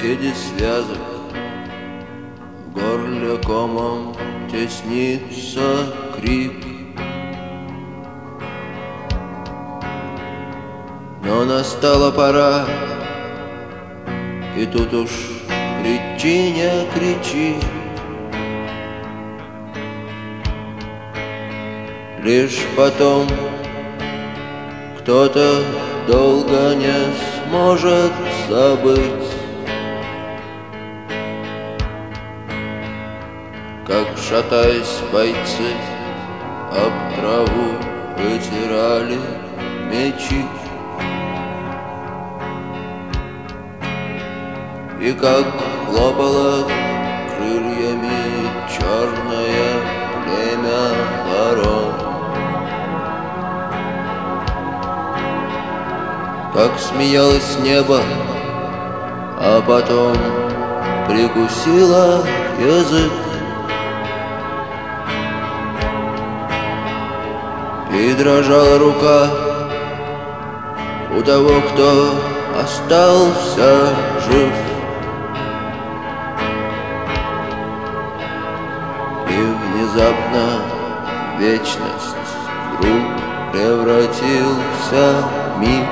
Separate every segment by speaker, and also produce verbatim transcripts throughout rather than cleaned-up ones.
Speaker 1: среди связок в горле комом теснится крик. Но настала пора, и тут уж кричи, не кричи. Лишь потом кто-то долго не сможет забыть, как, шатаясь, бойцы об траву вытирали мечи, и как хлопало крыльями черное племя ворон, как смеялось небо, а потом прикусило язык, и дрожала рука у того, кто остался жив. И внезапно вечность вдруг превратился в миг,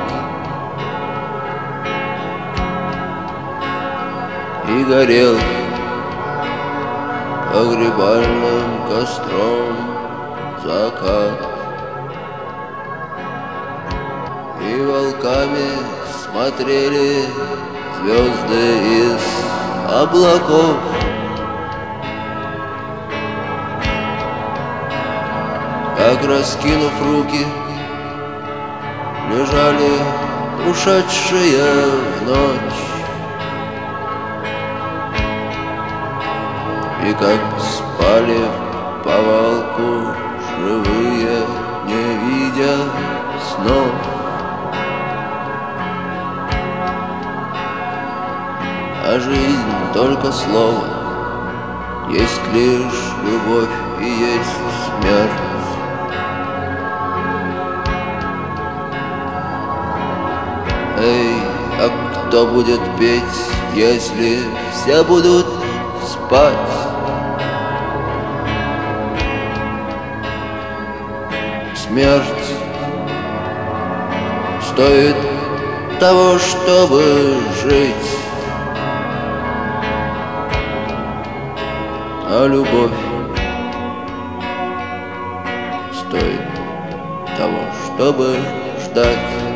Speaker 1: и горел погребальным костром закат, и волками смотрели звезды из облаков. Как, раскинув руки, лежали ушедшие в ночь, и как спали в повалку живые, не видя снов. А жизнь только слово, есть лишь любовь и есть смерть. Эй, а кто будет петь, если все будут спать? Смерть стоит того, чтобы жить, а любовь стоит того, чтобы ждать.